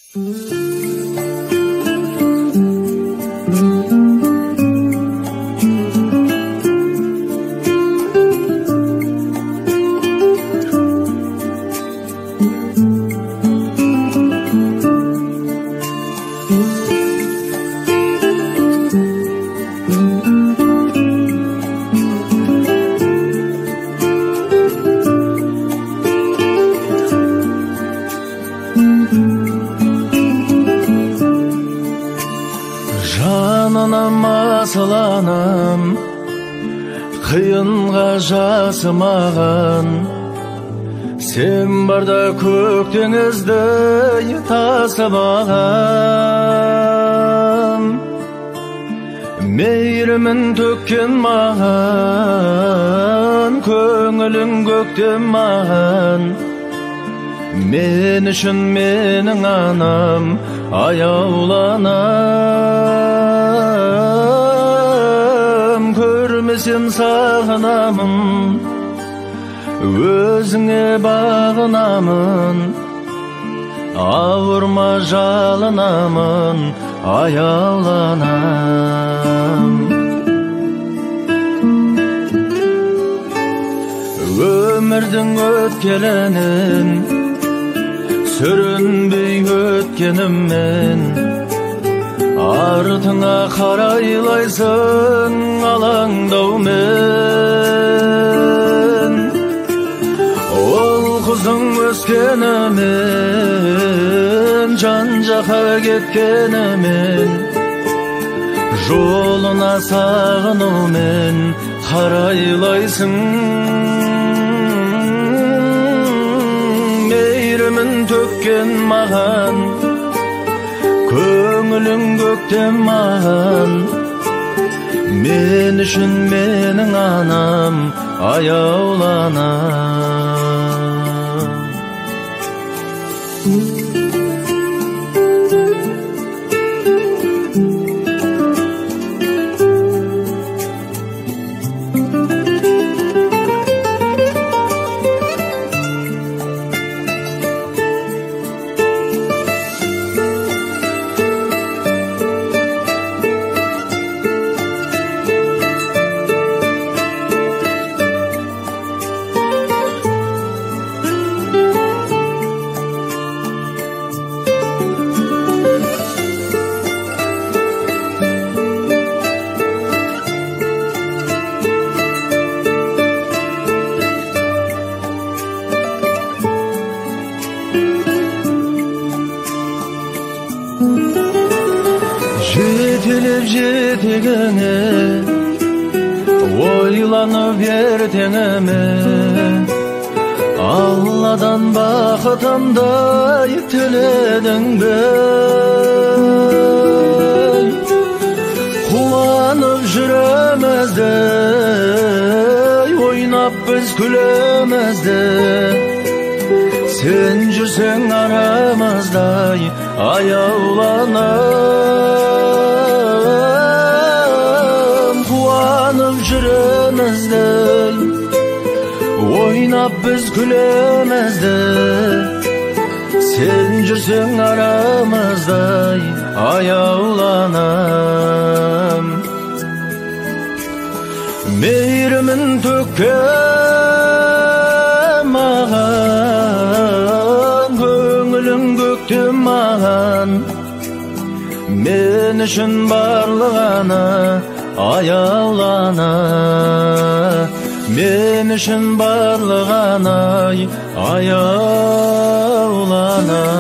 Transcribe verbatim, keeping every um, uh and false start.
Жананам асыланым, қиынға жасымаған, сен барда көк теңізді тасымаған. Мейірімін төккен маған, көңілің көктем маған. Мен үшін менің анам аяуланам, көрмесем сағынамын, өзіңе бағынамын, ауырма жалынамын, аяуланам. Өмірдің өткелінен сүрінбей өткеніммен, артыңа қарайлайсың алаңдаумен. Ол қызың өскенімен, жан жаққа кеткенімен, жолына сағынумен қарайлайсың. Мейірімін төккен маған, көңілің көктем маған. Мен үшін менің анам аяуланам. Жетелеп жетегіңе, ойланып ертеңіме, Алладан бақытымдай тіледің бе? Қуанып жүремізді, ойнап біз күлемізді. Сен жүрсең арамыздай аяуланам. Қуанып жүремізді, ойнап біз күлемізді. Сен жүрсең арамыздай аяуланам. Мейірімін төккен маған, көңілің көктем маған. Мен үшін барлығына аяулана, мен үшін барлығына аяулана.